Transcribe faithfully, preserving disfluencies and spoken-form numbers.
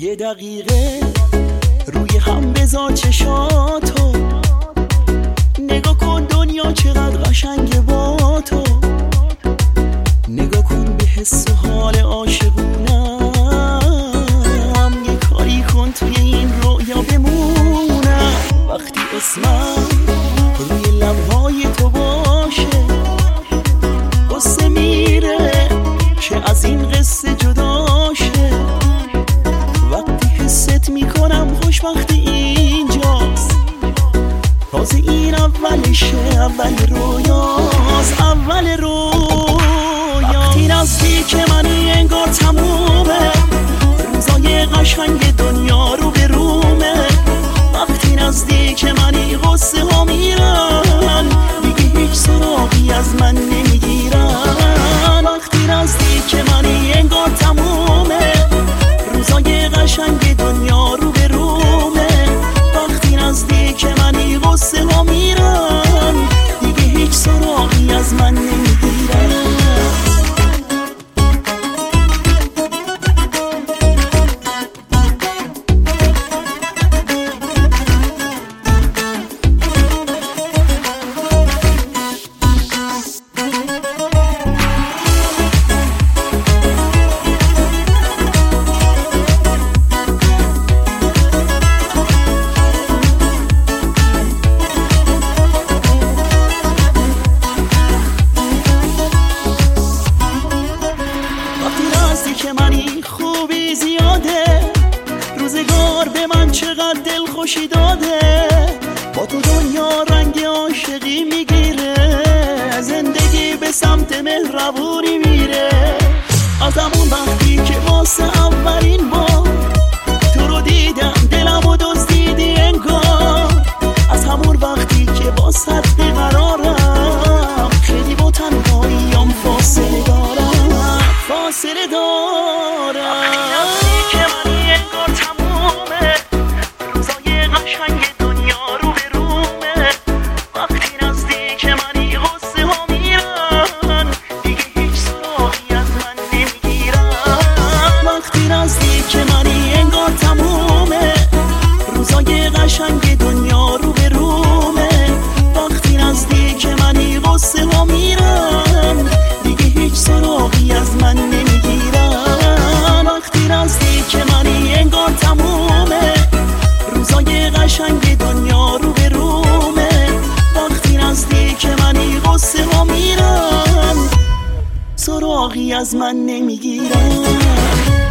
یه دقیقه روی هم بذار چشاتو، نگاه کن دنیا چقدر قشنگه با تو، نگاه کن به حس و حال عاشقونم، یه کاری کن توی این رویا بمونم. وقتی اسمم روی لبهای تو باشه قصه میره که از این قصه جداشه، وقتی حست میکنم خوشبختی اینجاست، تازه این اولشه، اول رویاست، اول رویا. وقتی نزدیک منی انگار تمومه، روزای قشنگ دنیا رو به رومه. وقتی نزدیک منی غصه ها میرن، دیگه هیچ سراغی از من نمیگیرن. وقتی نزدیک منی انگار تمومه، روزای قشنگ دنیا رو به رومه. وقتی نزدیک منی غصه ها میرن، دیگه هیچ سراغی از من نمیگیرن. که منی خوبی زیاده، روزگار به من چقدر دل خوشی داده. با تو دنیا رنگ عاشقی میگیره، زندگی به سمت مهربونی میره. از همون وقتی که واسه اولین بار تو رو دیدم دلمو دزدیدی انگار، از همون وقتی که واسه بیقرارم، خیلی با تنهاییم فاصله دارم، فاصله دارم. که منی انگار تمومه، روزای قشنگ دنیا رو به رومه. وقتی نزدیک منی غصه ها میرن، دیگه هیچ سراغی از من نمیگیرن. وقتی نزدیک منی انگار تمومه، روزای قشنگ دنیا رو به رومه. وقتی نزدیک منی غصه ها میرن، دیگه هیچ سراغی از من نمیگیرن. وقتی نزدیک منی انگار تمومه، روزای قشنگ دنیا رو به رومه. وقتی نزدیک منی غصه ها میرن، سراغی از من نمیگیرن.